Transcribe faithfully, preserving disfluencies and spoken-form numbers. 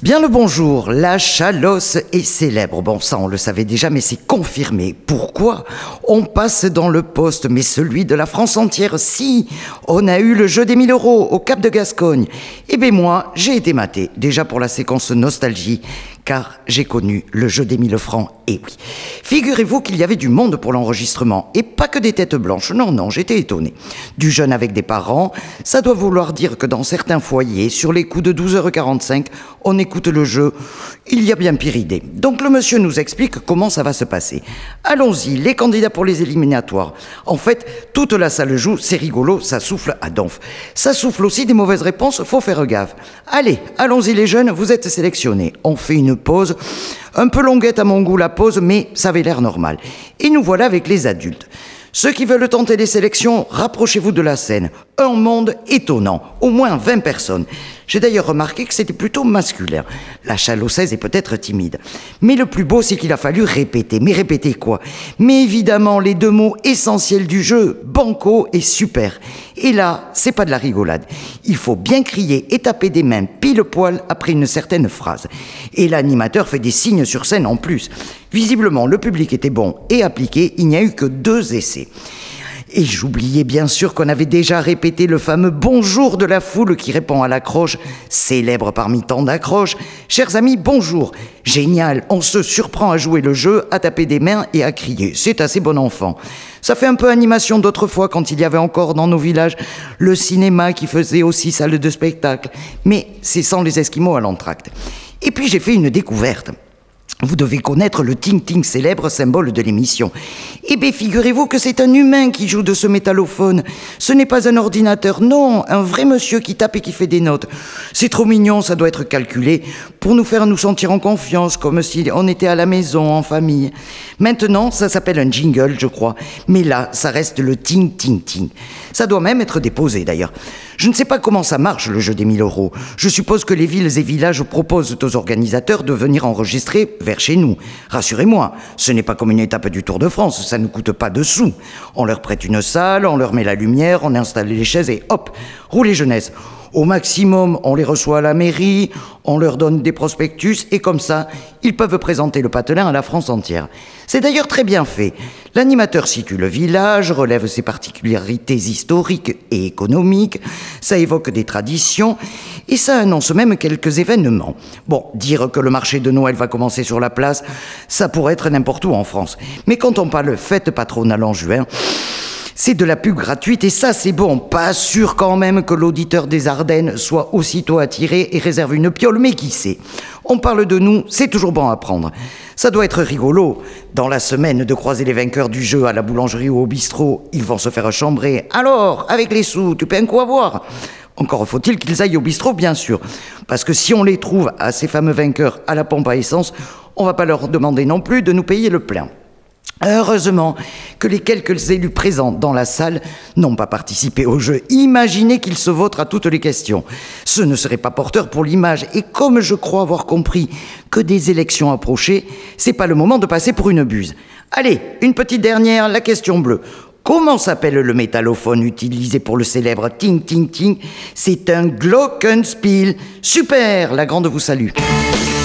Bien le bonjour, la Chalosse est célèbre. Bon, ça on le savait déjà, mais c'est confirmé. Pourquoi ? On passe dans le poste, mais celui de la France entière, si. On a eu le jeu des mille euros au Cap de Gascogne. Eh bien moi, j'ai été maté, déjà pour la séquence nostalgie, car j'ai connu le jeu des mille francs, et oui. Figurez-vous qu'il y avait du monde pour l'enregistrement, et pas que des têtes blanches, non, non, j'étais étonné. Du jeune avec des parents, ça doit vouloir dire que dans certains foyers, sur les coups de douze heures quarante-cinq, on écoute le jeu, il y a bien pire idée. Donc le monsieur nous explique comment ça va se passer. Allons-y, les candidats pour les éliminatoires. En fait, toute la salle joue, c'est rigolo, ça souffle à donf. Ça souffle aussi des mauvaises réponses, faut faire gaffe. Allez, allons-y les jeunes, vous êtes sélectionnés. On fait une pause, un peu longuette à mon goût la pause, mais ça avait l'air normal. Et nous voilà avec les adultes. Ceux qui veulent tenter les sélections, rapprochez-vous de la scène. Un monde étonnant, au moins vingt personnes. J'ai d'ailleurs remarqué que c'était plutôt masculin. La Chalossaise est peut-être timide. Mais le plus beau, c'est qu'il a fallu répéter. Mais répéter quoi ? Mais évidemment, les deux mots essentiels du jeu, banco et super. Et là, c'est pas de la rigolade. Il faut bien crier et taper des mains pile poil après une certaine phrase. Et l'animateur fait des signes sur scène en plus. Visiblement, le public était bon et appliqué, il n'y a eu que deux essais. Et j'oubliais bien sûr qu'on avait déjà répété le fameux bonjour de la foule qui répond à l'accroche, célèbre parmi tant d'accroches. Chers amis, bonjour. Génial, on se surprend à jouer le jeu, à taper des mains et à crier. C'est assez bon enfant. Ça fait un peu animation d'autrefois quand il y avait encore dans nos villages le cinéma qui faisait aussi salle de spectacle. Mais c'est sans les Esquimaux à l'entracte. Et puis j'ai fait une découverte. Vous devez connaître le ting-ting célèbre symbole de l'émission. Eh bien, figurez-vous que c'est un humain qui joue de ce métallophone. Ce n'est pas un ordinateur, non, un vrai monsieur qui tape et qui fait des notes. C'est trop mignon, ça doit être calculé pour nous faire nous sentir en confiance, comme si on était à la maison, en famille. Maintenant, ça s'appelle un jingle, je crois. Mais là, ça reste le ting-ting-ting. Ça doit même être déposé, d'ailleurs. Je ne sais pas comment ça marche, le jeu des mille euros. Je suppose que les villes et villages proposent aux organisateurs de venir enregistrer vers chez nous. Rassurez-moi, ce n'est pas comme une étape du Tour de France, ça ne coûte pas de sous. On leur prête une salle, on leur met la lumière, on installe les chaises et hop, roulez jeunesse. Au maximum, on les reçoit à la mairie, on leur donne des prospectus et comme ça, ils peuvent présenter le patelin à la France entière. C'est d'ailleurs très bien fait. L'animateur situe le village, relève ses particularités historiques et économiques, ça évoque des traditions et ça annonce même quelques événements. Bon, dire que le marché de Noël va commencer sur la place, ça pourrait être n'importe où en France. Mais quand on parle fête patronale en juin, c'est de la pub gratuite et ça c'est bon. Pas sûr quand même que l'auditeur des Ardennes soit aussitôt attiré et réserve une piole, mais qui sait. On parle de nous, c'est toujours bon à prendre. Ça doit être rigolo. Dans la semaine de croiser les vainqueurs du jeu à la boulangerie ou au bistrot, ils vont se faire chambrer. Alors, avec les sous, tu peux un coup avoir ? Encore faut-il qu'ils aillent au bistrot, bien sûr. Parce que si on les trouve à ces fameux vainqueurs à la pompe à essence, on va pas leur demander non plus de nous payer le plein. Heureusement que les quelques élus présents dans la salle n'ont pas participé au jeu. Imaginez qu'ils se vautrent à toutes les questions. Ce ne serait pas porteur pour l'image. Et comme je crois avoir compris que des élections approchaient, c'est pas le moment de passer pour une buse. Allez, une petite dernière, la question bleue. Comment s'appelle le métallophone utilisé pour le célèbre ting-ting-ting ? C'est un glockenspiel. Super, la grande vous salue.